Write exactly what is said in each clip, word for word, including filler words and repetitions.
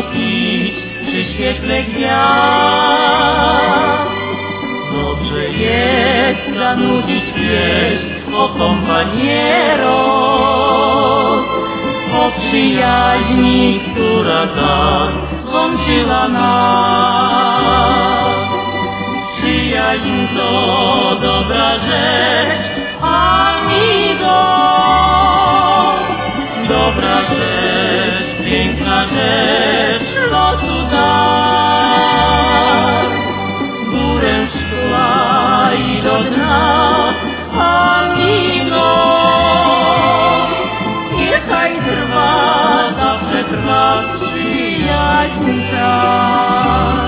pić przy świetle gwiazd. Dobrze jest zanudzić pieśń o kompaniero, o przyjaźni, która tak łączyła nas. Przyjaźń to dobra rzecz, amigo, dobra rzecz, piękna rzecz, losu dar. Górę szkła i do dna, amigo, niechaj trwa, zawsze trwa przyjaźń ta.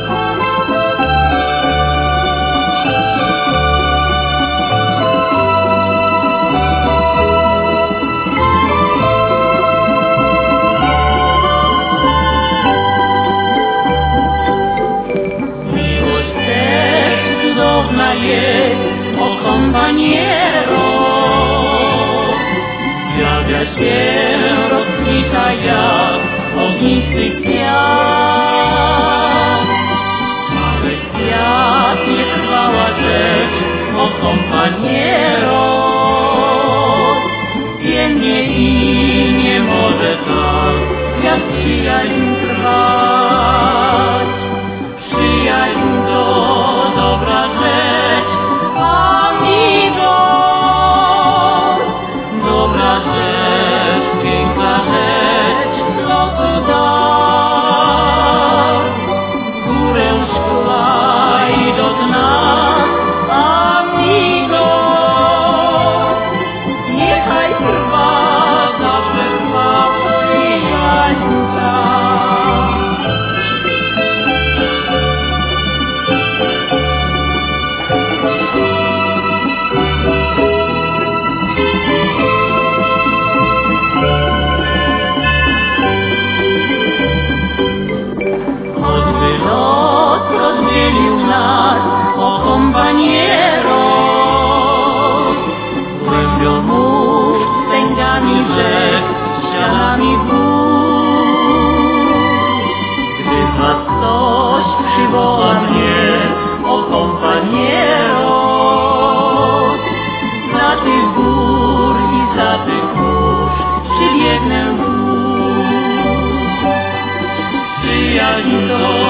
Jest, o kompaniero, zjawia się rozkwita jak ognisty kwiat. Ale kwiat nie trwała rzecz, o kompaniero, wiemnie i nie może tak jak przyjaźń trwać. Przyjaźń to dobra rzecz, amigo, dobra rzecz, piękna rzecz, losu dar. Górę szkła i do dna, amigo, niechaj trwa, zawsze trwa przyjaźń ta. Choćby los rozdzielił nas, o kompaniero, głębią mórz, sędziami rzek, ścianami gór. Gdy z was ktoś przywoła mnie, o kompaniero, za tych gór i za tych mórz przybiegnę wóz. Przyjaźń to